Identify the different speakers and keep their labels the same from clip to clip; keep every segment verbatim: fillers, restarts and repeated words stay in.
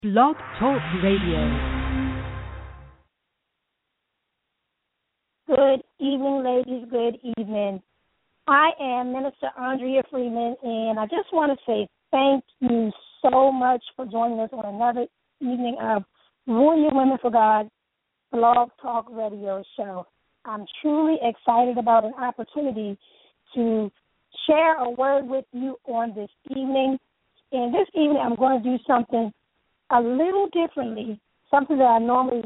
Speaker 1: Blog Talk Radio.
Speaker 2: Good evening, ladies. Good evening. I am Minister Andrea Freeman, and I just want to say thank you so much for joining us on another evening of Warrior Women for God Blog Talk Radio show. I'm truly excited about an opportunity to share a word with you on this evening. And this evening I'm going to do something a little differently, something that I normally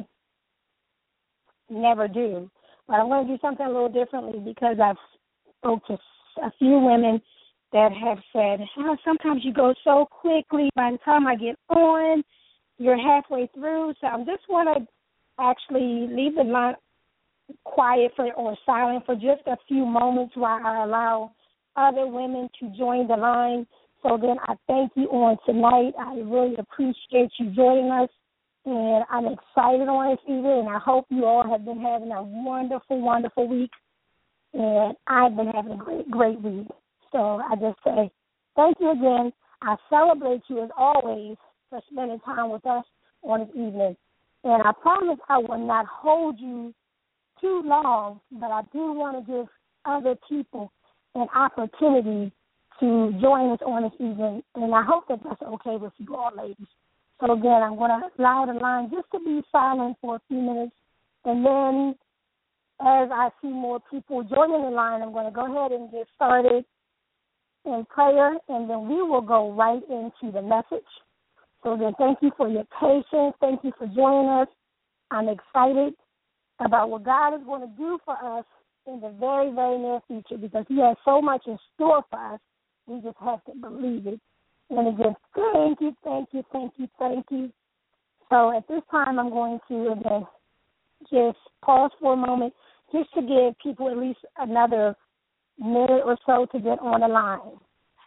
Speaker 2: never do. But I'm going to do something a little differently because I've spoke to a few women that have said, oh, sometimes you go so quickly. By the time I get on, you're halfway through. So I just want to actually leave the line quiet for, or silent for just a few moments while I allow other women to join the line. So then I thank you on tonight. I really appreciate you joining us, and I'm excited on this evening, and I hope you all have been having a wonderful, wonderful week, and I've been having a great, great week. So I just say thank you again. I celebrate you, as always, for spending time with us on this evening, and I promise I will not hold you too long, but I do want to give other people an opportunity to join us on this evening, and I hope that that's okay with you all, ladies. So, again, I'm going to allow the line just to be silent for a few minutes, and then as I see more people joining the line, I'm going to go ahead and get started in prayer, and then we will go right into the message. So, again, thank you for your patience. Thank you for joining us. I'm excited about what God is going to do for us in the very, very near future because he has so much in store for us. We just have to believe it. And again, thank you, thank you, thank you, thank you. So at this time, I'm going to, again, just pause for a moment just to give people at least another minute or so to get on the line.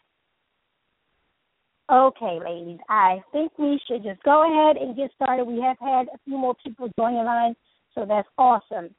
Speaker 2: Okay, ladies, I think we should just go ahead and get started. We have had a few more people join the line, so that's awesome.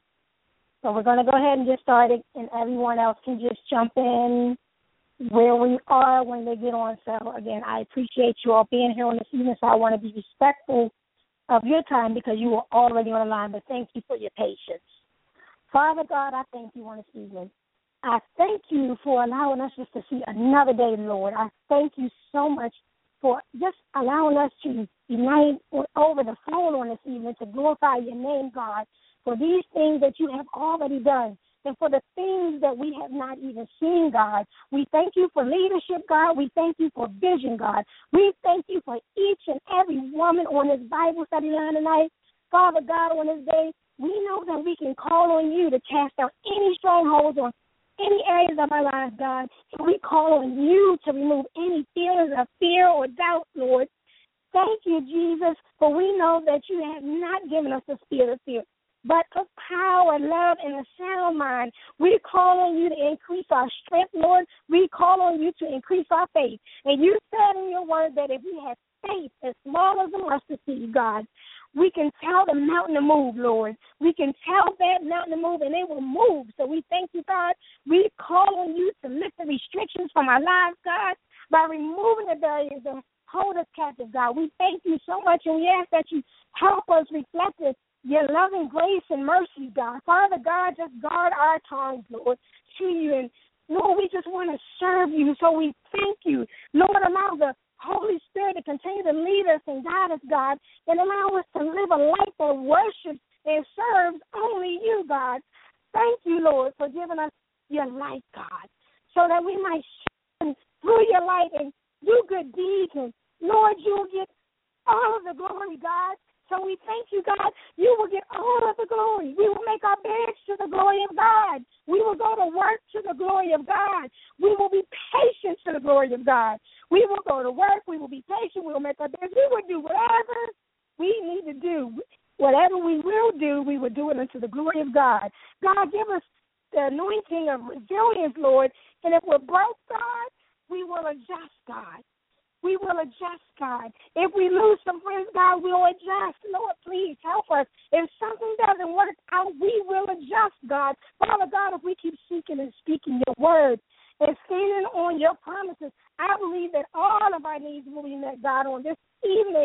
Speaker 2: So we're going to go ahead and get started, and everyone else can just jump in where we are when they get on. So, again, I appreciate you all being here on this evening, so I want to be respectful of your time because you were already on the line, but thank you for your patience. Father God, I thank you on this evening. I thank you for allowing us just to see another day, Lord. I thank you so much for just allowing us to unite over the phone on this evening to glorify your name, God, for these things that you have already done. And for the things that we have not even seen, God. We thank you for leadership, God. We thank you for vision, God. We thank you for each and every woman on this Bible study line tonight. Father God, on this day, we know that we can call on you to cast out any strongholds on any areas of our lives, God. And we call on you to remove any feelings of fear or doubt, Lord. Thank you, Jesus, for we know that you have not given us the spirit of fear, but of power, love, and a sound mind. We call on you to increase our strength, Lord. We call on you to increase our faith. And you said in your word that if we have faith as small as a mustard seed, God, we can tell the mountain to move, Lord. We can tell that mountain to move, and it will move. So we thank you, God. We call on you to lift the restrictions from our lives, God, by removing the barriers that hold us captive, God. We thank you so much, and we ask that you help us reflect this your loving grace and mercy, God. Father God, just guard our tongues, Lord, to you. And, Lord, we just want to serve you, so we thank you. Lord, allow the Holy Spirit to continue to lead us and guide us, God, and allow us to live a life that worships and serves only you, God. Thank you, Lord, for giving us your light, God, so that we might shine through your light and do good deeds. And, Lord, you'll get all of the glory, God. So we thank you, God. You will get all of the glory. We will make our beds to the glory of God. We will go to work to the glory of God. We will be patient to the glory of God. We will go to work. We will be patient. We will make our beds. We will do whatever we need to do. Whatever we will do, we will do it unto the glory of God. God, give us the anointing of resilience, Lord. And if we're broke, God, we will adjust, God. We will adjust, God. If we lose some friends, God, we'll adjust. Lord, please help us. If something doesn't work out, we will adjust, God. Father God, if we keep seeking and speaking your word and standing on your promises, I believe that all of our needs will be met, God, on this evening.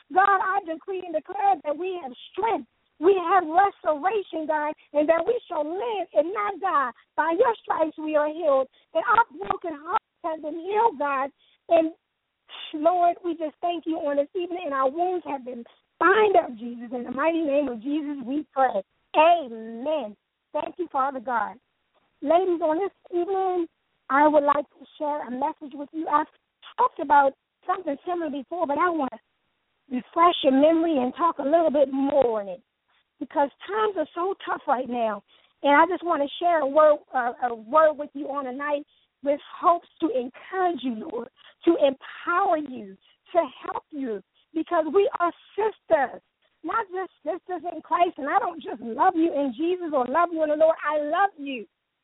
Speaker 2: God, I decree and declare that we have strength. We have restoration, God, and that we shall live and not die. By your stripes we are healed, and our broken hearts have been healed, God. And, Lord, we just thank you on this evening, and our wounds have been bound up, Jesus. In the mighty name of Jesus we pray. Amen. Thank you, Father God. Ladies, on this evening, I would like to share a message with you. I've talked about something similar before, but I want to refresh your memory and talk a little bit more on it, because times are so tough right now. And I just want to share a word, uh, a word with you on tonight with hopes to encourage you, Lord, to empower you, to help you, because we are sisters, not just sisters in Christ. And I don't just love you in Jesus or love you in the Lord. I love you.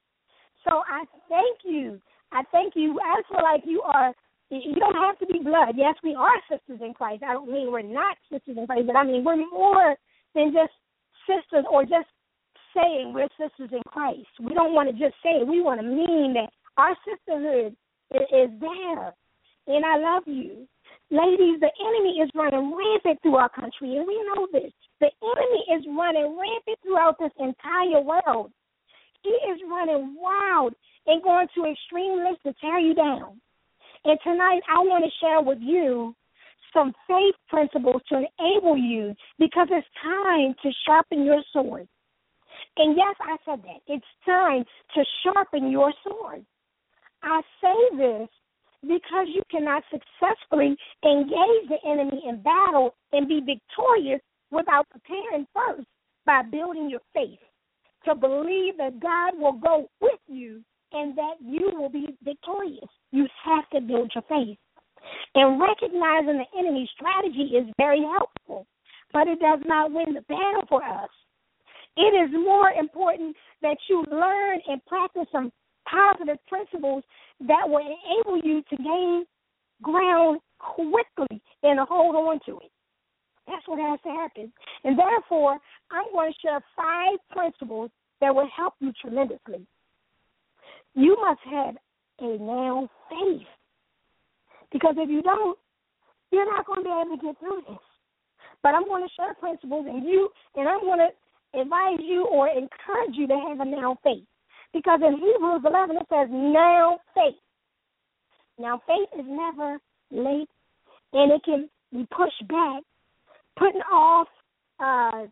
Speaker 2: So I thank you. I thank you. I feel like you are, you don't have to be blood. Yes, we are sisters in Christ. I don't mean we're not sisters in Christ, but I mean we're more than just sisters or just saying we're sisters in Christ. We don't want to just say it. We want to mean that our sisterhood is there. And I love you. Ladies, the enemy is running rampant through our country, and we know this. The enemy is running rampant throughout this entire world. He is running wild and going to extreme lengths to tear you down. And tonight I want to share with you some faith principles to enable you, because it's time to sharpen your sword. And yes, I said that. It's time to sharpen your sword. I say this because you cannot successfully engage the enemy in battle and be victorious without preparing first by building your faith, to believe that God will go with you and that you will be victorious. You have to build your faith. And recognizing the enemy's strategy is very helpful, but it does not win the battle for us. It is more important that you learn and practice some positive principles that will enable you to gain ground quickly and to hold on to it. That's what has to happen. And therefore, I'm going to share five principles that will help you tremendously. You must have a now faith, because if you don't, you're not going to be able to get through this. But I'm going to share principles, and you, and I'm going to advise you or encourage you to have a now faith, because in Hebrews eleven it says now faith. Now faith is never late, and it can be pushed back, putting off uh,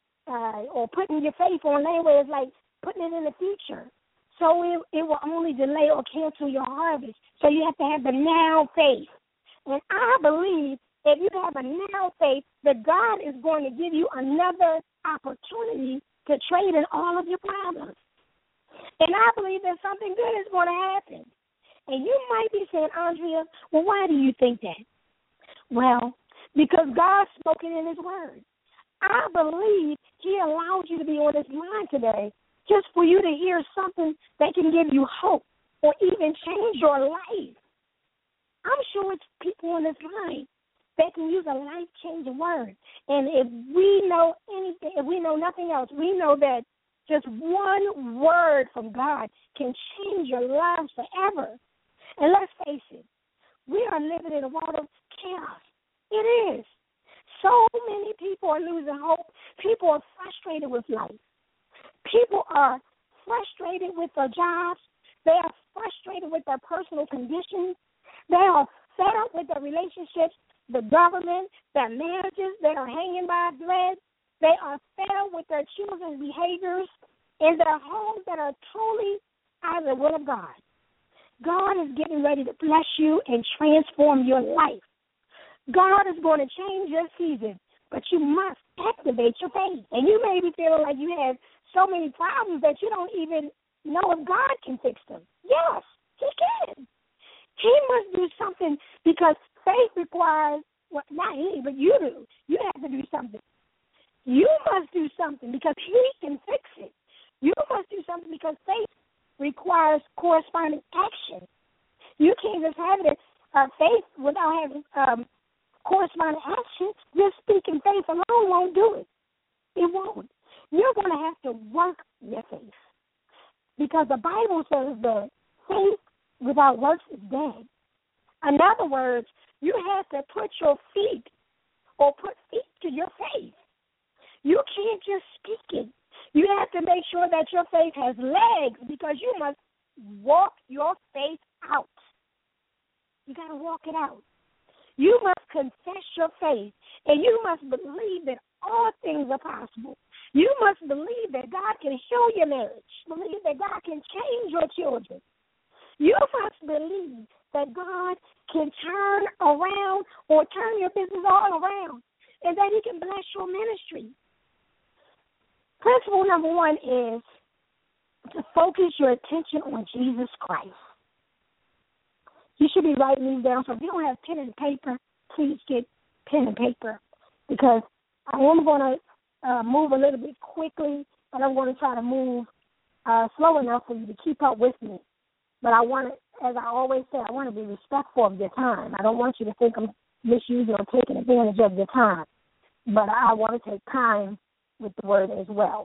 Speaker 2: uh, or putting your faith on anyway is like putting it in the future. So it, it will only delay or cancel your harvest. So you have to have the now faith. And I believe if you have a now faith, that God is going to give you another opportunity to trade in all of your problems. And I believe that something good is going to happen. And you might be saying, Andrea, well, why do you think that? Well, because God spoke it in his word. I believe he allowed you to be on this line today just for you to hear something that can give you hope or even change your life. I'm sure it's people on this line that can use a life-changing word. And if we know anything, if we know nothing else, we know that just one word from God can change your lives forever. And let's face it, we are living in a world of chaos. It is. So many people are losing hope. People are frustrated with life. People are frustrated with their jobs. They are frustrated with their personal conditions. They are fed up with their relationships, the government, their marriages that are hanging by a thread. They are fed up with their children's behaviors in their homes that are truly out of the will of God. God is getting ready to bless you and transform your life. God is going to change your season, but you must activate your faith. And you may be feeling like you have so many problems that you don't even know if God can fix them. Yes, he can. He must do something, because faith requires, well, not he, but you do. You have to do something. You must do something because he can fix it. You must do something because faith requires corresponding action. You can't just have it, uh, faith without having um, corresponding action. Just speaking faith alone won't do it. It won't. You're going to have to work your faith, because the Bible says that faith without works is dead. In other words, you have to put your feet or put feet to your faith. You can't just speak it. You have to make sure that your faith has legs because you must walk your faith out. You got to walk it out. You must confess your faith, and you must believe that all things are possible. You must believe that God can heal your marriage, believe that God can change your children. You must believe that God can turn around or turn your business all around and that he can bless your ministry. Principle number one is to focus your attention on Jesus Christ. You should be writing these down. So if you don't have pen and paper, please get pen and paper because I am going to uh, move a little bit quickly, but I'm going to try to move uh, slow enough for you to keep up with me. But I want to, as I always say, I want to be respectful of your time. I don't want you to think I'm misusing or taking advantage of your time. But I want to take time with the word as well.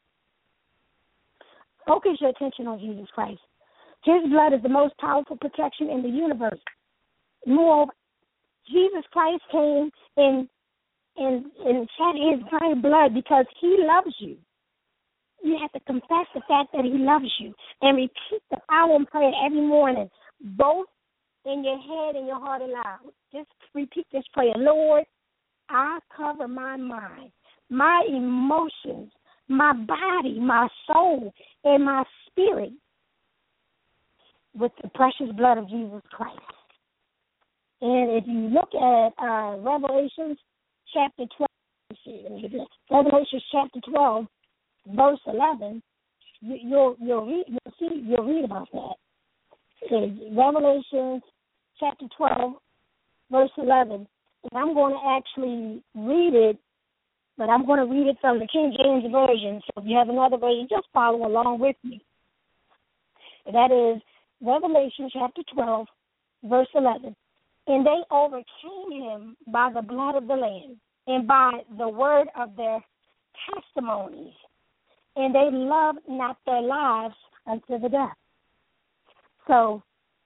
Speaker 2: Focus your attention on Jesus Christ. His blood is the most powerful protection in the universe. Moreover, Jesus Christ came and, and, and shed his kind blood because he loves you. You have to confess the fact that he loves you and repeat the following prayer every morning, both in your head and your heart aloud. Just repeat this prayer. Lord, I cover my mind, my emotions, my body, my soul, and my spirit with the precious blood of Jesus Christ. And if you look at uh, Revelation chapter twelve, Revelation chapter twelve, verse eleven, you, you'll you'll read you'll see you'll read about that. It's Revelation chapter twelve, verse eleven. And I'm going to actually read it, but I'm going to read it from the King James Version. So if you have another version, just follow along with me. That is Revelation chapter twelve, verse eleven. And they overcame him by the blood of the Lamb and by the word of their testimonies. And they loved not their lives unto the death. So,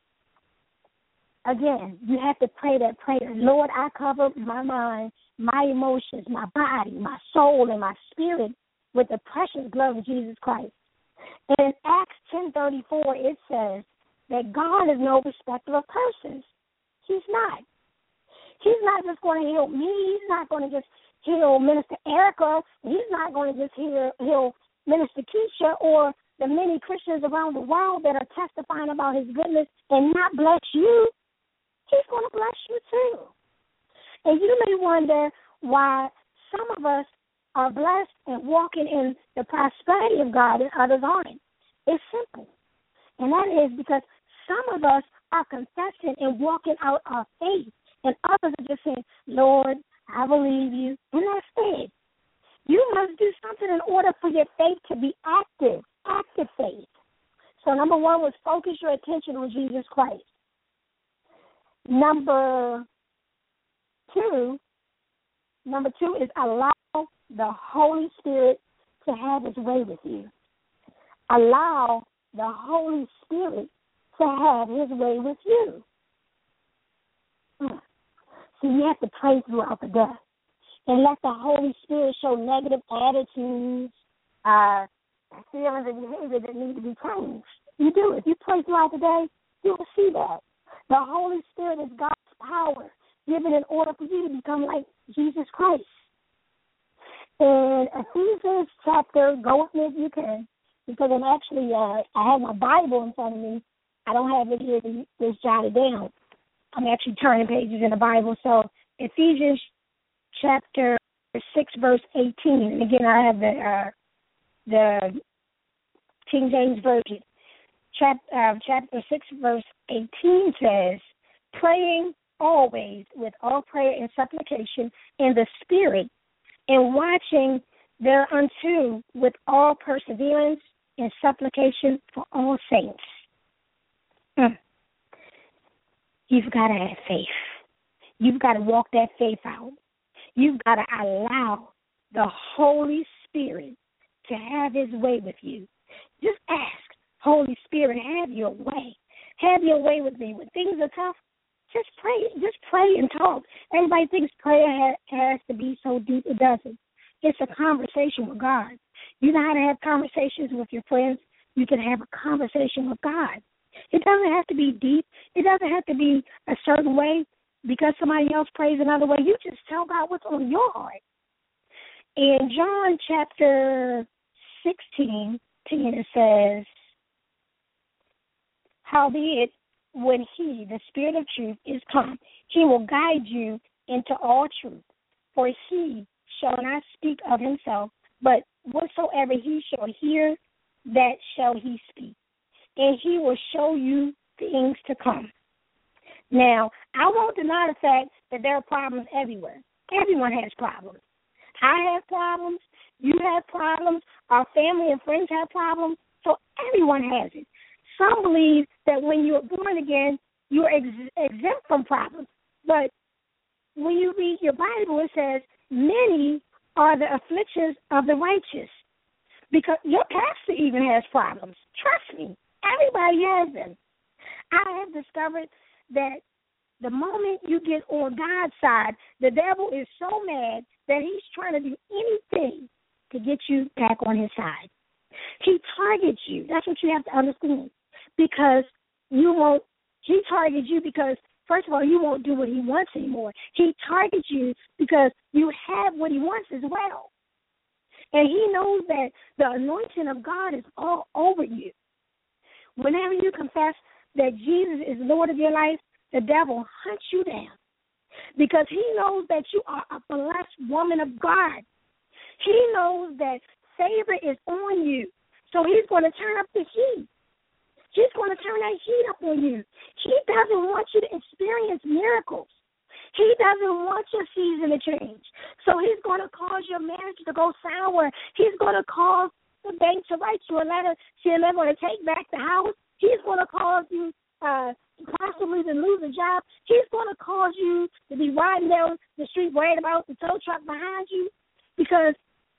Speaker 2: again, you have to pray that prayer. Lord, I cover my mind, my emotions, my body, my soul, and my spirit with the precious blood of Jesus Christ. And in Acts ten thirty-four, it says that God is no respecter of persons. He's not. He's not just going to heal me. He's not going to just heal Minister Erica. He's not going to just heal, heal Minister Keisha or the many Christians around the world that are testifying about his goodness and not bless you. He's going to bless you too. And you may wonder why some of us are blessed and walking in the prosperity of God and others aren't. It's simple. And that is because some of us are confessing and walking out our faith, and others are just saying, Lord, I believe you, and that's it. You must do something in order for your faith to be active, active faith. So number one was focus your attention on Jesus Christ. Number two, number two is allow the Holy Spirit to have his way with you. Allow the Holy Spirit to have his way with you. So you have to pray throughout the day and let the Holy Spirit show negative attitudes, uh, feelings and behavior that need to be changed. You do. If you pray throughout the day, you will see that. The Holy Spirit is God's power given in order for you to become like Jesus Christ. In Ephesians chapter, go with me if you can, because I'm actually, uh, I have my Bible in front of me. I don't have it here to just jot it down. I'm actually turning pages in the Bible. So Ephesians chapter six, verse eighteen. And again, I have the uh, the King James Version. Chap, uh, chapter six, verse eighteen says, praying always with all prayer and supplication in the Spirit, and watching thereunto with all perseverance and supplication for all saints. Mm. You've got to have faith. You've got to walk that faith out. You've got to allow the Holy Spirit to have his way with you. Just ask, Holy Spirit, have your way. Have your way with me. When things are tough, Just pray. Just pray and talk. Everybody thinks prayer ha- has to be so deep. It doesn't. It's a conversation with God. You know how to have conversations with your friends? You can have a conversation with God. It doesn't have to be deep. It doesn't have to be a certain way because somebody else prays another way. You just tell God what's on your heart. In John chapter sixteen, it says, howbeit, when he, the Spirit of truth, is come, he will guide you into all truth. For he shall not speak of himself, but whatsoever he shall hear, that shall he speak. And he will show you things to come. Now, I won't deny the fact that there are problems everywhere. Everyone has problems. I have problems. You have problems. Our family and friends have problems. So everyone has it. Some believe that when you're born again, you're ex- exempt from problems. But when you read your Bible, it says, many are the afflictions of the righteous. Because your pastor even has problems. Trust me. Everybody has them. I have discovered that the moment you get on God's side, the devil is so mad that he's trying to do anything to get you back on his side. He targets you. That's what you have to understand. Because you won't, he targets you because, first of all, you won't do what he wants anymore. He targets you because you have what he wants as well. And he knows that the anointing of God is all over you. Whenever you confess that Jesus is Lord of your life, the devil hunts you down because he knows that you are a blessed woman of God. He knows that favor is on you, so he's going to turn up the heat. He's going to turn that heat up on you. He doesn't want you to experience miracles. He doesn't want your season to change. So he's going to cause your marriage to go sour. He's going to cause the bank to write you a letter saying they're going to take back the house. He's going to cause you uh, possibly to lose a job. He's going to cause you to be riding down the street worried about the tow truck behind you because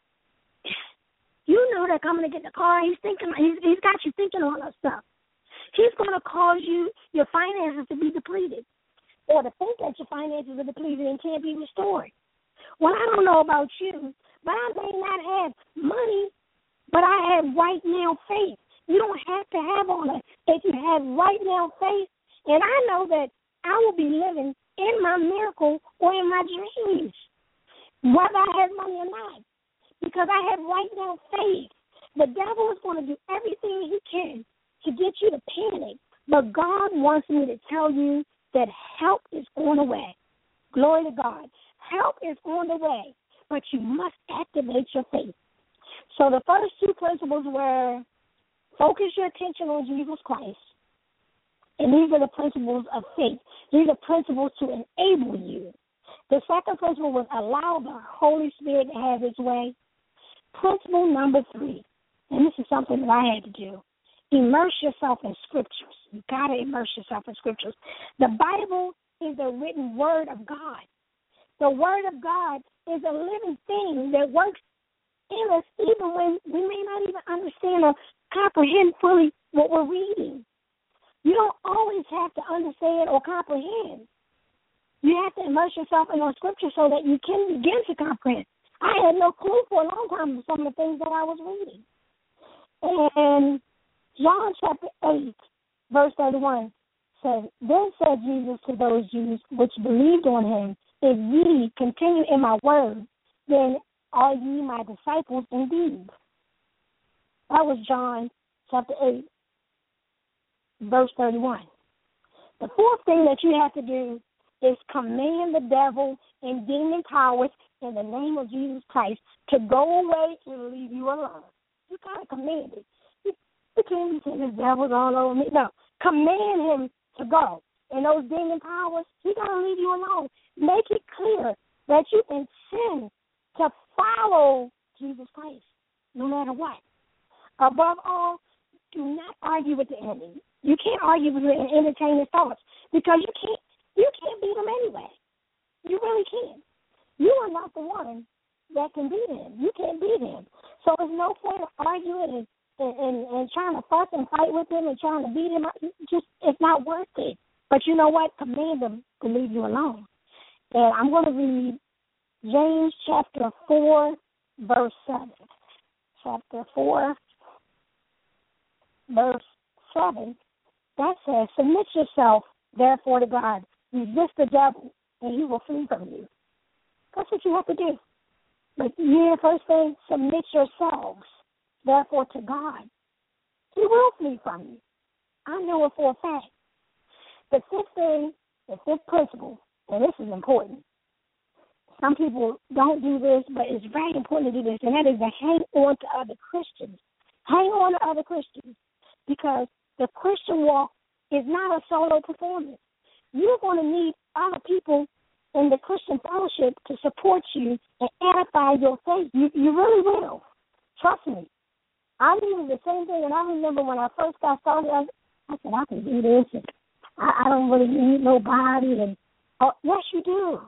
Speaker 2: you know they're coming to get the car. He's thinking. He's, he's got you thinking all that stuff. He's going to cause you, your finances to be depleted or to think that your finances are depleted and can't be restored. Well, I don't know about you, but I may not have money, but I have right now faith. You don't have to have all that. If you have right now faith, and I know that I will be living in my miracle or in my dreams, whether I have money or not, because I have right now faith. The devil is going to do everything he can to get you to panic, but God wants me to tell you that help is on the way. Glory to God. Help is on the way, but you must activate your faith. So the first two principles were focus your attention on Jesus Christ, and these are the principles of faith. These are principles to enable you. The second principle was allow the Holy Spirit to have his way. Principle number three, and this is something that I had to do, immerse yourself in scriptures. You've got to immerse yourself in scriptures. The Bible is the written word of God. The word of God is a living thing that works in us even when we may not even understand or comprehend fully what we're reading. You don't always have to understand or comprehend. You have to immerse yourself in those scriptures so that you can begin to comprehend. I had no clue for a long time of some of the things that I was reading. And John chapter eight, verse thirty-one says, then said Jesus to those Jews which believed on him, if ye continue in my word, then are ye my disciples indeed. That was John chapter eight, verse thirty-one. The fourth thing that you have to do is command the devil and demon powers in the name of Jesus Christ to go away and leave you alone. You got to command it. You, you can't be saying the devil's all over me. No, command him to go. And those demon powers, he got to leave you alone. Make it clear that you intend to follow Jesus Christ no matter what. Above all, do not argue with the enemy. You can't argue with him and entertain his thoughts because you can't you can't beat him anyway. You really can't. You are not the one that can beat him. You can't beat him. So there's no point of arguing and, and, and, and trying to fuss and fight with him and trying to beat him. Just it's not worth it. But you know what? Command them to leave you alone. And I'm going to read James chapter four, verse seven. Chapter four, verse seven. That says, submit yourself, therefore, to God. Resist the devil, and he will flee from you. That's what you have to do. But yeah, first thing, submit yourselves, therefore, to God. He will flee from you. I know it for a fact. The fifth thing, the fifth principle, and this is important. Some people don't do this, but it's very important to do this, and that is to hang on to other Christians. Hang on to other Christians, because the Christian walk is not a solo performance. You're going to need other people in the Christian fellowship to support you and edify your faith. You, you really will. Trust me. I needed the same thing, and I remember when I first got started, I, I said, I can do this, and I, I don't really need nobody. And oh, yes, you do.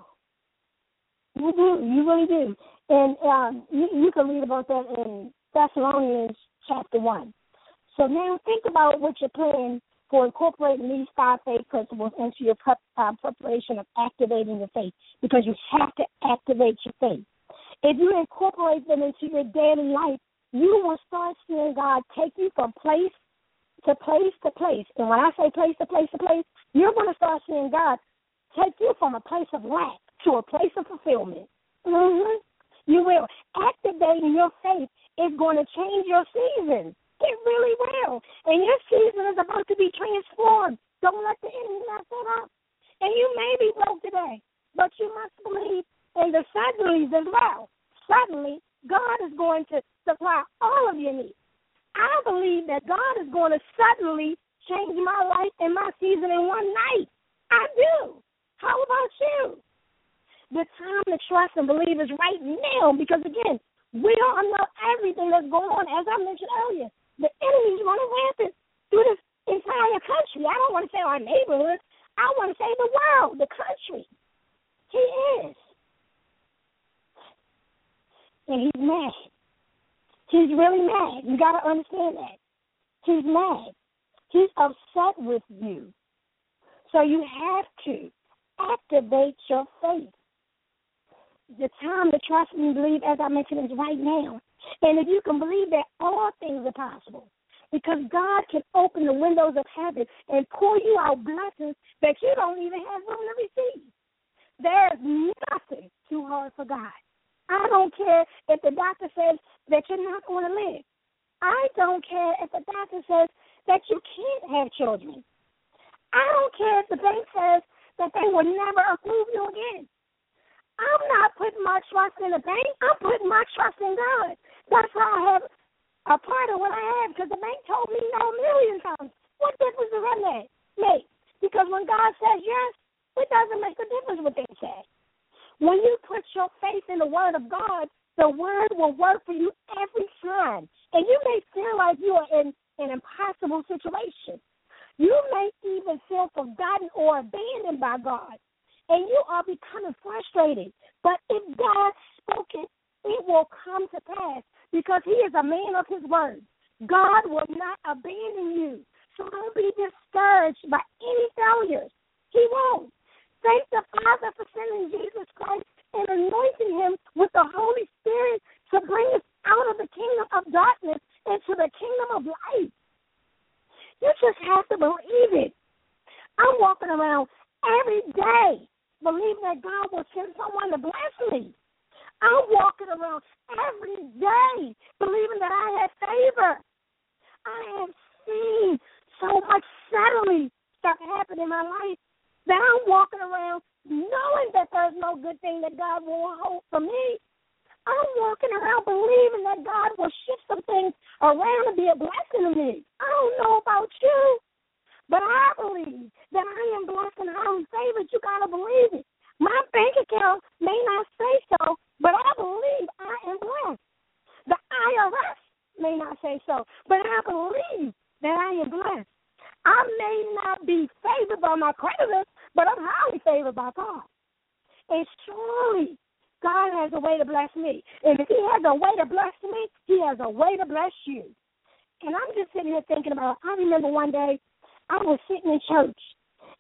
Speaker 2: You do. You really do. And um, you, you can read about that in Thessalonians chapter one. So now think about what you're planning for incorporating these five faith principles into your prep, uh, preparation of activating your faith, because you have to activate your faith. If you incorporate them into your daily life, you will start seeing God take you from place to place to place. And when I say place to place to place, you're going to start seeing God take you from a place of lack to a place of fulfillment. Mm-hmm. You will. Activating your faith is going to change your season. It really will. And your season is about to be transformed. Don't let the enemy mess it up. And you may be broke today, but you must believe in the suddenlies as well. Suddenly, God is going to supply all of your needs. I believe that God is going to suddenly change my life and my season in one night. I do. How about you? The time to trust and believe is right now, because, again, we don't know everything that's going on. As I mentioned earlier, the enemy's running rampant through this entire country. I don't want to say our neighborhood. I want to say the world, the country. He is. And he's mad. He's really mad. You got to understand that. He's mad. He's upset with you. So you have to activate your faith. The time to trust and believe, as I mentioned, is right now. And if you can believe that, all things are possible, because God can open the windows of heaven and pour you out blessings that you don't even have room to receive. There's nothing too hard for God. I don't care if the doctor says that you're not going to live. I don't care if the doctor says that you can't have children. I don't care if the bank says that they will never approve you again. I'm not putting my trust in the bank. I'm putting my trust in God. That's why I have a part of what I have, because the bank told me no a million times. What difference does that make? make? Because when God says yes, it doesn't make a difference what they say. When you put your faith in the Word of God, the Word will work for you every time. And you may feel like you are in an impossible situation. You may even feel forgotten or abandoned by God, and you are becoming frustrated. But if God spoke it, it will come to pass, because he is a man of his word. God will not abandon you. So don't be discouraged by any failures. He won't. Thank the Father for sending Jesus Christ and anointing him with the Holy Spirit to bring us out of the kingdom of darkness into the kingdom of light. You just have to believe it. I'm walking around every day believing that God will send someone to bless me. I'm walking around every day believing that I have favor. I have seen so much suddenly stuff happen in my life that I'm walking around knowing that there's no good thing that God will hold for me. I'm walking around believing that God will shift some things around and be a blessing to me. I don't know about you, but I believe that I am blessed and highly favored. You got to believe it. My bank account may not say so, but I believe I am blessed. The I R S may not say so, but I believe that I am blessed. I may not be favored by my creditors, but I'm highly favored by God. And surely God has a way to bless me. And if he has a way to bless me, he has a way to bless you. And I'm just sitting here thinking about, I remember one day I was sitting in church,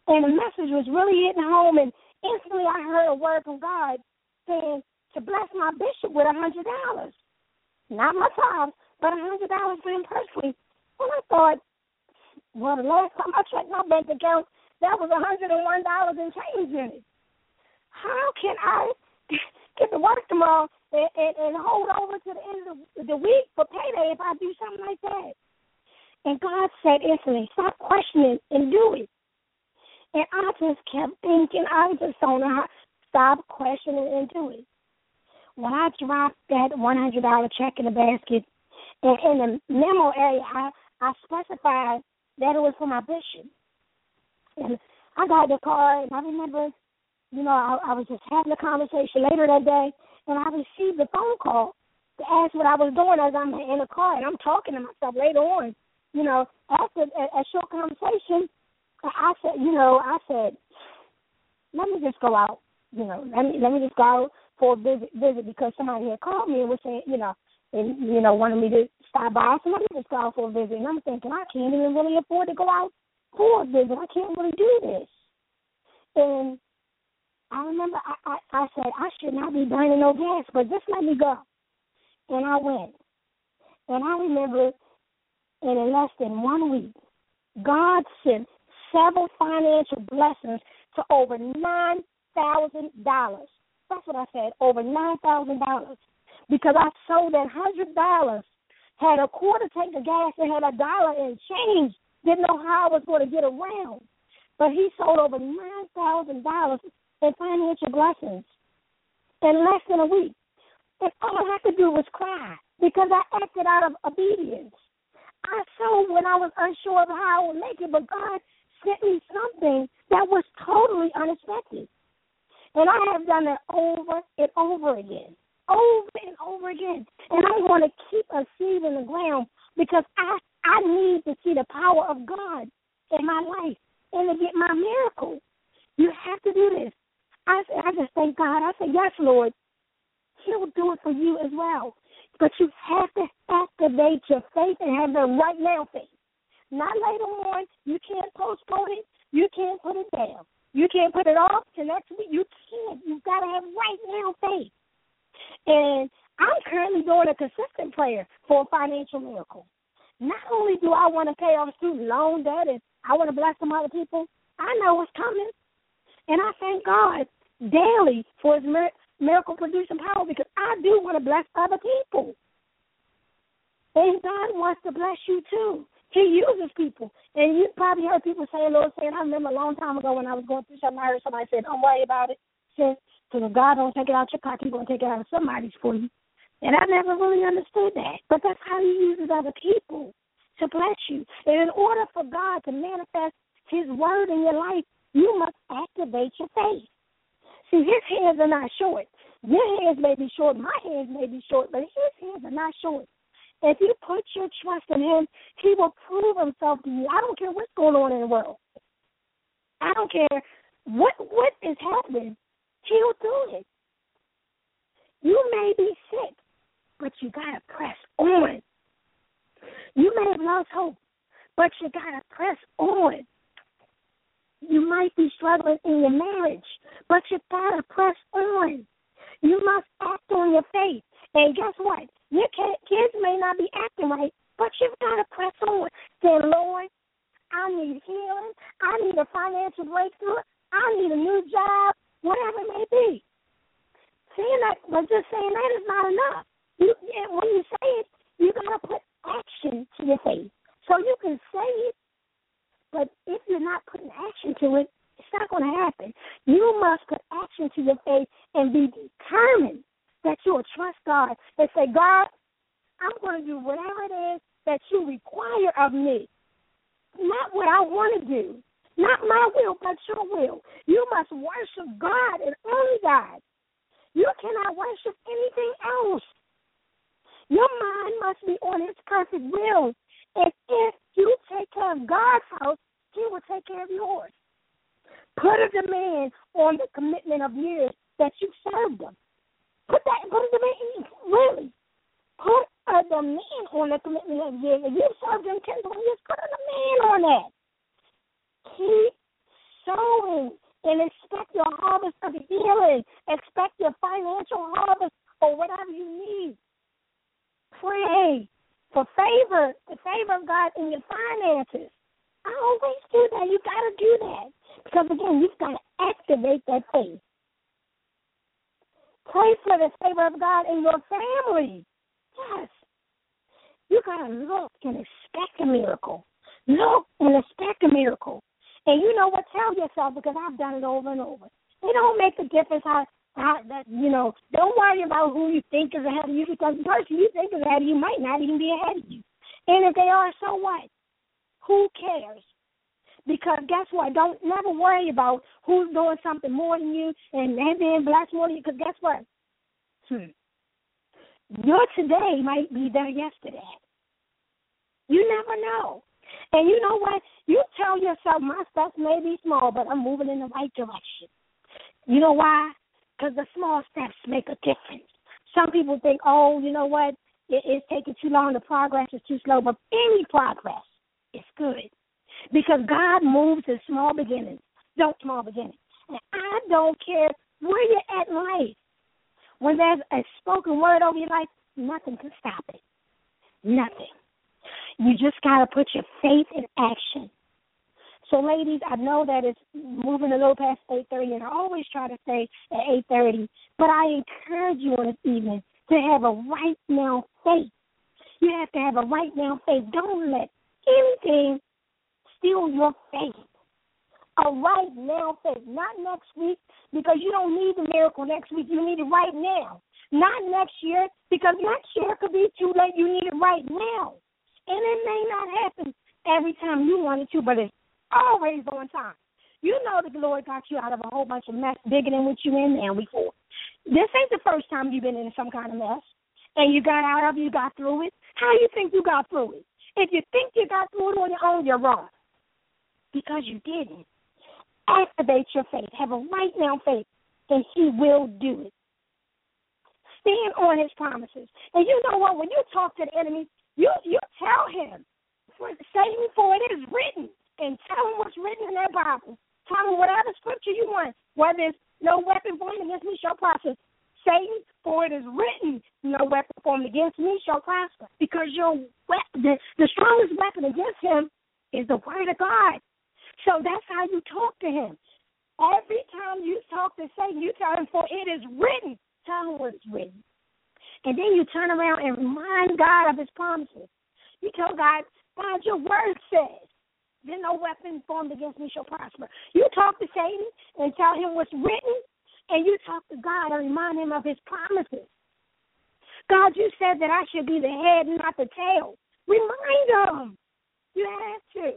Speaker 2: And the message was really hitting home, and instantly I heard a word from God saying to bless my bishop with a hundred dollars. Not my tithes, but a hundred dollars for him personally. And I thought, well, the last time I checked my bank account, that was a hundred and one dollars and change in it. How can I get to work tomorrow and, and, and hold over to the end of the, the week for payday if I do something like that? And God said instantly, stop questioning and do it. And I just kept thinking, I was just on her, stop questioning and do it. When I dropped that one hundred dollars check in the basket, and in the memo area, I, I specified that it was for my bishop. And I got the car, and I remember, you know, I, I was just having a conversation later that day, and I received a phone call to ask what I was doing as I'm in the car, and I'm talking to myself later on. You know, after a, a short conversation, I said, you know, I said, let me just go out, you know, let me let me just go out for a visit, visit because somebody had called me and was saying, you know, and, you know, wanted me to stop by. So let me just go out for a visit. And I'm thinking, I can't even really afford to go out for a visit. I can't really do this. And I remember I, I, I said, I should not be burning no gas, but just let me go. And I went. And I remember, and in less than one week, God sent several financial blessings to over nine thousand dollars. That's what I said, over nine thousand dollars. Because I sold that one hundred dollars, had a quarter tank of gas, and had a dollar in change. Didn't know how I was going to get around. But he sold over nine thousand dollars in financial blessings in less than a week. And all I had to do was cry because I acted out of obedience. I sold when I was unsure of how I would make it, but God sent me something that was totally unexpected. And I have done that over and over again, over and over again. And I'm going to keep a seed in the ground because I, I need to see the power of God in my life and to get my miracle. You have to do this. I, I just thank God. I say, yes, Lord, He'll do it for you as well. But you have to activate your faith and have the right now faith. Not later on. You can't postpone it. You can't put it down. You can't put it off to next week. You can't. You've got to have right now faith. And I'm currently doing a consistent prayer for a financial miracle. Not only do I want to pay off student loan debt and I want to bless some other people, I know what's coming. And I thank God daily for His mir- miracle-producing power because I do want to bless other people. And God wants to bless you too. He uses people. And you probably heard people saying, Lord, saying, I remember a long time ago when I was going through something, I heard somebody say, don't worry about it. Because if God don't take it out your pocket, He's going to take it out of somebody's for you. And I never really understood that. But that's how He uses other people to bless you. And in order for God to manifest His word in your life, you must activate your faith. See, His hands are not short. Your hands may be short. My hands may be short, but His hands are not short. If you put your trust in Him, He will prove Himself to you. I don't care what's going on in the world. I don't care what what is happening. He'll do it. You may be sick, but you got to press on. You may have lost hope, but you got to press on. You might be struggling in your marriage, but you got to press on. You must act on your faith. And guess what? Your kids may not be acting right, but you've got to press on. Say, Lord, I need healing. I need a financial breakthrough. I need a new job, whatever it may be. Saying that, but just saying that is not enough. You, when you say it, you got to put action to your faith. So you can say it, but if you're not putting action to it, it's not going to happen. You must put action to your faith and be determined that you will trust God and say, God, I'm going to do whatever it is that you require of me. Not what I want to do. Not my will, but your will. You must worship God and only God. You cannot worship anything else. Your mind must be on His perfect will. And if you take care of God's house, He will take care of yours. Put a demand on the commitment of years that you served Him. Put that, put a demand, really. Put a demand on the commitment of years. If you served Him ten, twenty years, put a demand on that. Keep sowing and expect your harvest of healing. Expect your financial harvest or whatever you need. Pray for favor, the favor of God in your finances. I always do that. You got to do that. Because, again, you've got to activate that faith. Pray for the favor of God in your family. Yes. You got to look and expect a miracle. Look and expect a miracle. And you know what? Tell yourself, because I've done it over and over. It don't make a difference how, how that, you know, don't worry about who you think is ahead of you, because the person you think is ahead of you might not even be ahead of you. And if they are, so what? Who cares? Because guess what? Don't never worry about who's doing something more than you and they're being blessed more than you, because guess what? Hmm. Your today might be their yesterday. You never know. And you know what? You tell yourself, my steps may be small, but I'm moving in the right direction. You know why? Because the small steps make a difference. Some people think, oh, you know what? It, it's taking too long. The progress is too slow. But any progress is good. Because God moves in small beginnings. Don't small beginnings. And I don't care where you're at in life. When there's a spoken word over your life, nothing can stop it. Nothing. You just got to put your faith in action. So, ladies, I know that it's moving a little past eight thirty, and I always try to say at eight thirty, but I encourage you on this evening to have a right now faith. You have to have a right now faith. Don't let anything steal your faith. A right now faith, not next week, because you don't need the miracle next week. You need it right now. Not next year, because next year could be too late. You need it right now. And it may not happen every time you want it to, but it's always on time. You know the Lord got you out of a whole bunch of mess bigger than what you in there before. This ain't the first time you've been in some kind of mess, and you got out of it, you got through it. How do you think you got through it? If you think you got through it on your own, you're wrong, because you didn't. Activate your faith. Have a right now faith, and he will do it. Stand on his promises. And you know what? When you talk to the enemy, you you tell him, for Satan, for it is written, and tell him what's written in that Bible. Tell him whatever scripture you want, whether it's no weapon formed against me shall prosper. Satan, for it is written, no weapon formed against me shall prosper. Because your weapon, the, the strongest weapon against him is the word of God. So that's how you talk to him. Every time you talk to Satan, you tell him, for it is written. Tell him what is written. And then you turn around and remind God of his promises. You tell God, God, your word says, then no weapon formed against me shall prosper. You talk to Satan and tell him what's written, and you talk to God and remind him of his promises. God, you said that I should be the head and not the tail. Remind him. You have to.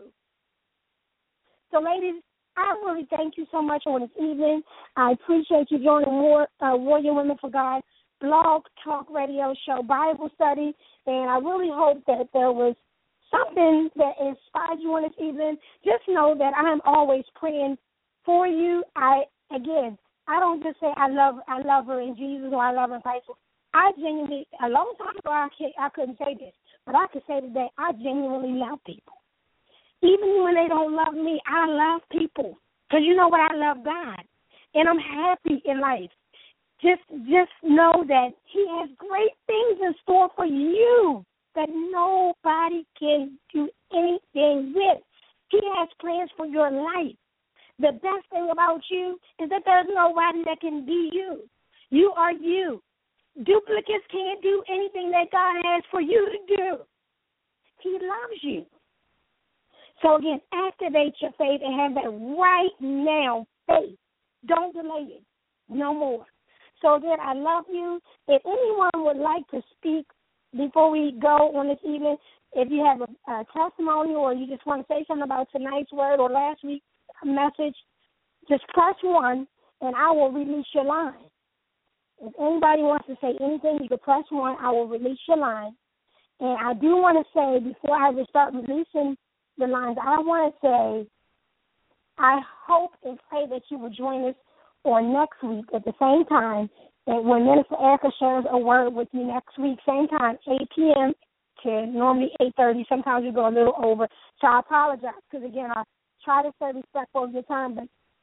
Speaker 2: So, ladies, I really thank you so much on this evening. I appreciate you joining War, uh, Warrior Women for God blog, talk, radio show, Bible study, and I really hope that there was something that inspired you on this evening. Just know that I am always praying for you. I again, I don't just say I love I love her in Jesus or I love her in Christ. I genuinely, a long time ago, I, I couldn't say this, but I can say today, I genuinely love people. Even when they don't love me, I love people. Because you know what? I love God. And I'm happy in life. Just just know that he has great things in store for you that nobody can do anything with. He has plans for your life. The best thing about you is that there's nobody that can be you. You are you. Duplicates can't do anything that God has for you to do. He loves you. So, again, activate your faith and have that right now faith. Don't delay it. No more. So, again, I love you. If anyone would like to speak before we go on this evening, if you have a, a testimony or you just want to say something about tonight's word or last week's message, just press one, and I will release your line. If anybody wants to say anything, you can press one. I will release your line. And I do want to say, before I start releasing the lines, I want to say I hope and pray that you will join us on next week at the same time, and when Minister Erica shares a word with you next week, same time, eight p.m. to normally eight thirty. Sometimes we go a little over, so I apologize because, again, I try to stay respectful of your time, but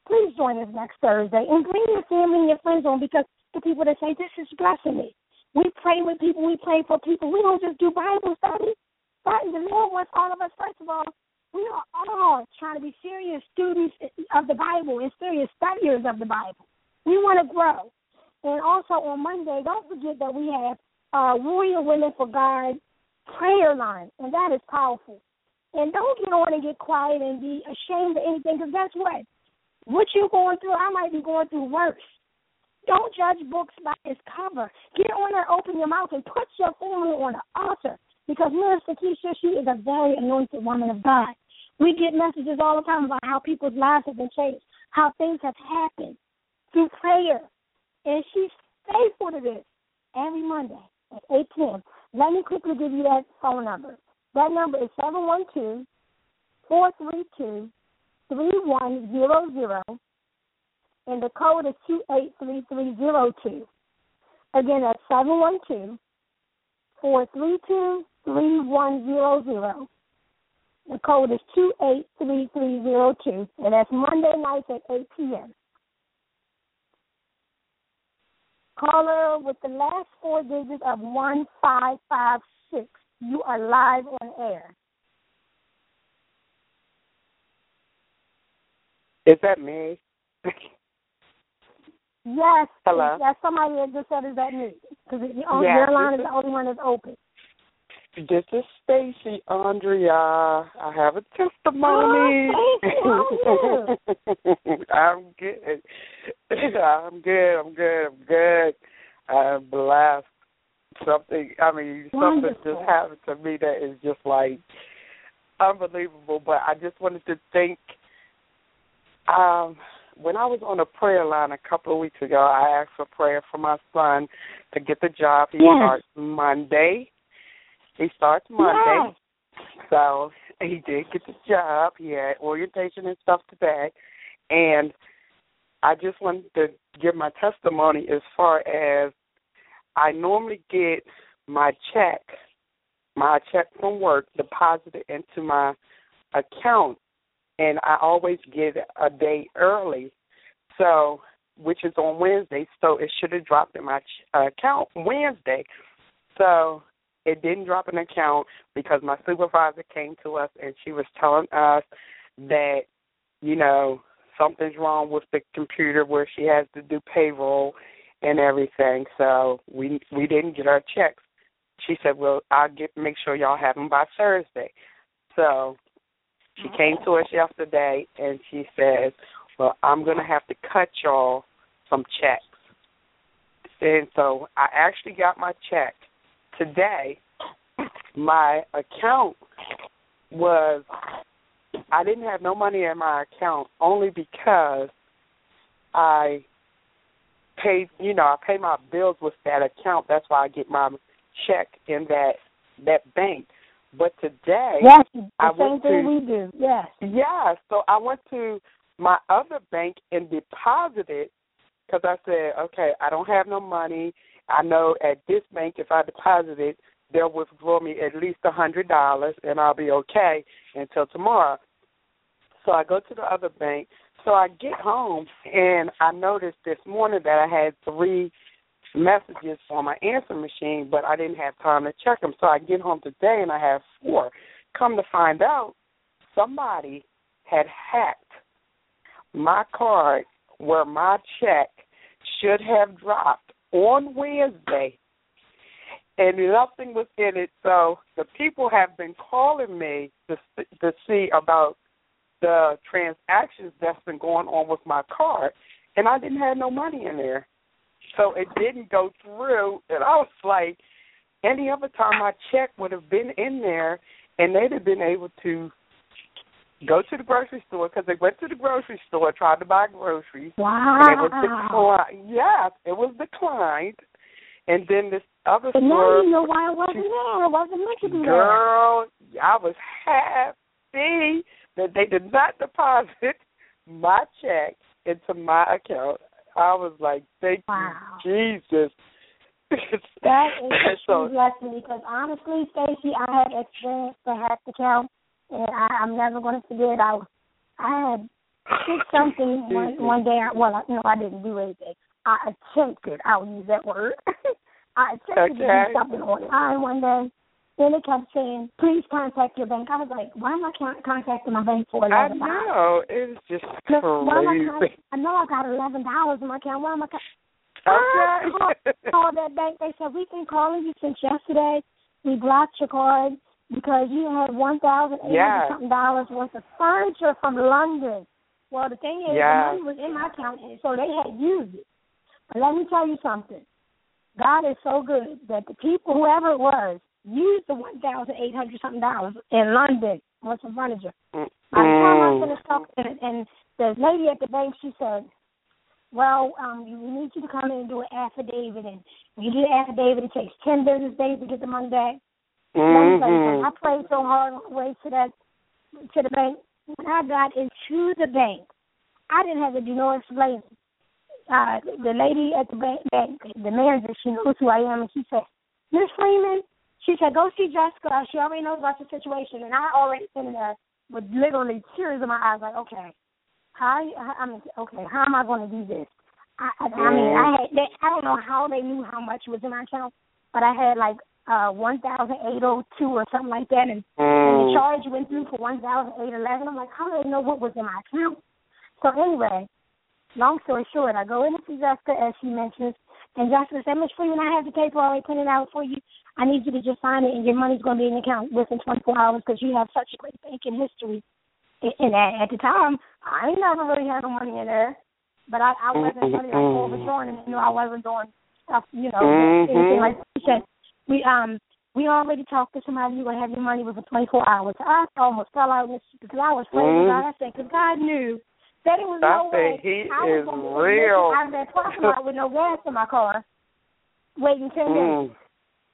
Speaker 2: please join us next Thursday and bring your family and your friends on, because the people that say, this is blessing me. We pray with people. We pray for people. We don't just do Bible study. But the Lord wants all of us, first of all, we are all trying to be serious students of the Bible and serious studiers of the Bible. We want to grow. And also on Monday, don't forget that we have uh, Warrior Women for God prayer line, and that is powerful. And don't get on and get quiet and be ashamed of anything, because guess what? What you're going through, I might be going through worse. Don't judge books by its cover. Get on there, open your mouth, and put your family on the altar, because Minister Keisha, she is a very anointed woman of God. We get messages all the time about how people's lives have been changed, how things have happened through prayer. And she's faithful to this every Monday at eight p.m. Let me quickly give you that phone number. That number is seven one two, four three two, three one zero zero, and the code is two eight three three zero two. Again, that's seven one two, four three two, three one zero zero. The code is two eight three three zero two, and that's Monday nights at eight p.m. Caller with the last four digits of one five five six. You are live on air.
Speaker 3: Is that me?
Speaker 2: Yes.
Speaker 3: Hello?
Speaker 2: That's somebody that just said, is that me? Because your
Speaker 3: Yeah,
Speaker 2: line is
Speaker 3: is
Speaker 2: the only one that's open.
Speaker 3: This is Stacy, Andrea. I have a testimony.
Speaker 2: Oh, Stacy, how
Speaker 3: I'm good. I'm good. I'm good. I'm good. I'm blessed. Something, I mean,
Speaker 2: Wonderful.
Speaker 3: something just happened to me that is just like unbelievable. But I just wanted to thank, um, when I was on a prayer line a couple of weeks ago, I asked for prayer for my son to get the job. He
Speaker 2: yes.
Speaker 3: starts Monday. He starts Monday.
Speaker 2: Yes.
Speaker 3: So he did get the job. He had orientation and stuff today. And I just wanted to give my testimony as far as I normally get my check, my check from work deposited into my account, and I always get it a day early, so which is on Wednesday, so it should have dropped in my ch- uh, account Wednesday. So it didn't drop in the account because my supervisor came to us and she was telling us that, you know, something's wrong with the computer where she has to do payroll and everything. So we we didn't get our checks. She said, well, I'll get make sure y'all have them by Thursday. So she came to us yesterday and she says, well, I'm going to have to cut y'all some checks. And so I actually got my check today. My account was, I didn't have no money in my account only because I paid, you know, I pay my bills with that account. That's why I get my check in that that bank. But today,
Speaker 2: yes, the
Speaker 3: I
Speaker 2: same
Speaker 3: went
Speaker 2: thing
Speaker 3: to,
Speaker 2: we do. Yes.
Speaker 3: Yeah, so I went to my other bank and deposited because I said, okay, I don't have no money. I know at this bank if I deposit it, they'll withdraw me at least one hundred dollars and I'll be okay until tomorrow. So I go to the other bank. So I get home, and I noticed this morning that I had three messages on my answer machine, but I didn't have time to check them. So I get home today, and I have four. Come to find out, somebody had hacked my card where my check should have dropped on Wednesday, and nothing was in it. So the people have been calling me to, to see about the transactions that's been going on with my card, and I didn't have no money in there. So it didn't go through, and I was like, any other time my check would have been in there, and they'd have been able to go to the grocery store, because they went to the grocery store, tried to buy groceries.
Speaker 2: Wow.
Speaker 3: And it was declined. Yes, it was declined. And then this other
Speaker 2: but
Speaker 3: store.
Speaker 2: Now you know why it wasn't there. It wasn't meant to be there.
Speaker 3: Girl, I was happy that they did not deposit my check into my account. I was like, thank
Speaker 2: wow.
Speaker 3: you, Jesus.
Speaker 2: That is a
Speaker 3: so,
Speaker 2: true blessing, because honestly, Stacey, I had experienced the hacked account, and I, I'm never going to forget. I, I had did something one, one day. I, well, I, no, I didn't do anything. I attempted. I'll use that word. I attempted okay. to do something online one day. Then it kept saying, please contact your bank. I was like, why am I contacting my bank for eleven dollars?
Speaker 3: I know. It's just
Speaker 2: no,
Speaker 3: crazy.
Speaker 2: I, I know I got eleven dollars in my account. Why am I con-
Speaker 3: Okay.
Speaker 2: I called that bank. They said, we've been calling you since yesterday. We blocked your card because you had one thousand eight hundred something dollars worth of furniture from London. Well, the thing is,
Speaker 3: yes.
Speaker 2: the money was in my account, so they had used it. But let me tell you something. God is so good that the people, whoever it was, used the one thousand eight hundred something dollars in London on some furniture.
Speaker 3: Mm.
Speaker 2: By the time I finished talking, and, and the lady at the bank, she said, well, um, we need you to come in and do an affidavit. And when you do the affidavit, it takes ten business days to get the money back.
Speaker 3: Mm-hmm.
Speaker 2: Let me tell you something. I prayed so hard on the way to that, to the bank. When I got into the bank, I didn't have to do no explaining. Uh, the lady at the bank, the manager, she knows who I am, and she said, Miss Freeman, she said, go see Jessica. She already knows about the situation. And I already been there with literally tears in my eyes, like, okay, how, I mean, okay, how am I going to do this? I, I, I mean, I had, they, I don't know how they knew how much was in my account, but I had like uh, one thousand eight hundred two or something like that, and, mm. and the charge went through for one thousand eight hundred eleven. I'm like, how do they know what was in my account? So anyway, long story short, I go in to see Jessica, as she mentions, and Jessica said, Miss Freeman, I have the paper already printed out for you. I need you to just sign it, and your money's going to be in the account within twenty-four hours because you have such a great banking history. And at the time, I ain't never really had no money in there, but I, I wasn't really like overdrawing, and you know, I wasn't doing stuff, you know, mm-hmm. anything like that. She said, we um we already talked to somebody. You're gonna have your money within twenty-four hours. I almost fell out because I was praying mm-hmm. God. I said, because God knew that it was
Speaker 3: I
Speaker 2: no way
Speaker 3: he
Speaker 2: I was
Speaker 3: is
Speaker 2: gonna be
Speaker 3: real.
Speaker 2: out of that parking lot with no gas in my car, waiting ten minutes.
Speaker 3: Mm.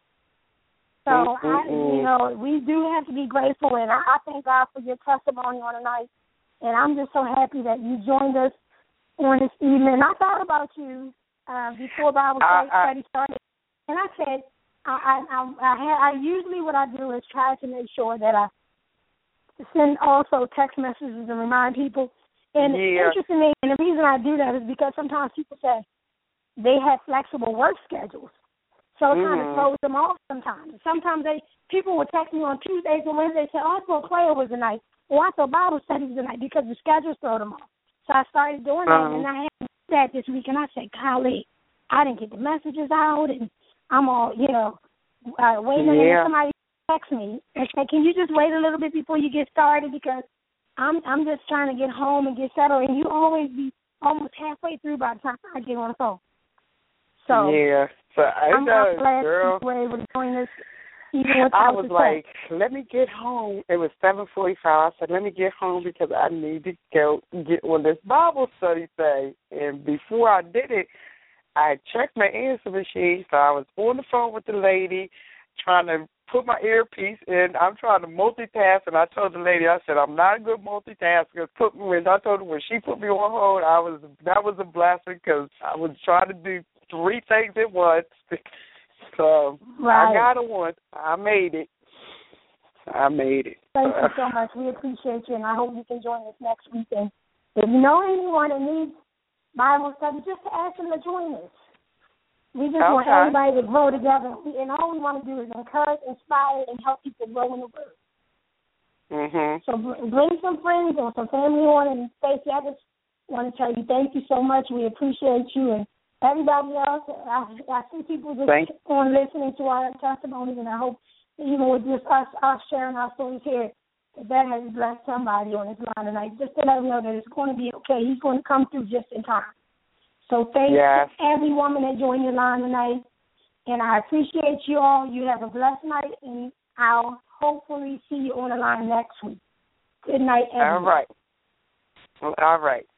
Speaker 2: So, I, you know, we do have to be grateful, and I, I thank God for your testimony on tonight. And I'm just so happy that you joined us on this evening. I thought about you uh, before Bible uh, study started, and I said, I, I, I, I, I usually what I do is try to make sure that I send also text messages and remind people. And
Speaker 3: yeah.
Speaker 2: interestingly, and the reason I do that is because sometimes people say they have flexible work schedules. So it kind of
Speaker 3: mm-hmm.
Speaker 2: throws them off sometimes. Sometimes they people will text me on Tuesdays and Wednesdays and say, oh, I thought prayer was the night. Or I thought Bible study was the night because the schedules throw them off. So I started doing that,
Speaker 3: uh-huh.
Speaker 2: and I had that this week. And I said, golly, I didn't get the messages out, and I'm all, you know, uh, waiting
Speaker 3: yeah.
Speaker 2: for somebody to text me and say, can you just wait a little bit before you get started because I'm I'm just trying to get home and get settled. And you always be almost halfway through by the time I get on the phone. So
Speaker 3: yeah, so I
Speaker 2: I'm,
Speaker 3: know,
Speaker 2: I'm glad
Speaker 3: girl.
Speaker 2: you were able to join us. Even
Speaker 3: I was like,
Speaker 2: say.
Speaker 3: let me get home. It was seven forty-five. I said, let me get home because I need to go get on this Bible study thing. And before I did it, I checked my answer machine. So I was on the phone with the lady trying to put my earpiece in. I'm trying to multitask, and I told the lady, I said, I'm not a good multitasker. Put me when I told her when she put me on hold, I was that was a blessing because I was trying to do three things at once. So
Speaker 2: right.
Speaker 3: I got it once. I made it. I made it.
Speaker 2: Thank you so much. We appreciate you, and I hope you can join us next weekend. If you know anyone that needs Bible study, just ask them to join us. We just
Speaker 3: okay.
Speaker 2: want everybody to grow together, and all we want to do is encourage, inspire, and help people grow in the Word.
Speaker 3: Mm-hmm.
Speaker 2: So bring some friends or some family on, and Stacey, I just want to tell you thank you so much. We appreciate you, and everybody else. I, I see people just
Speaker 3: thank
Speaker 2: on listening to our testimonies, and I hope even with just us, us sharing our stories here, that, that has blessed somebody on this line tonight. Just to let them know that it's going to be okay. He's going to come through just in time. So thanks
Speaker 3: yes.
Speaker 2: to every woman that joined the line tonight, and I appreciate you all. You have a blessed night, and I'll hopefully see you on the line next week. Good night, everyone.
Speaker 3: All right. All right.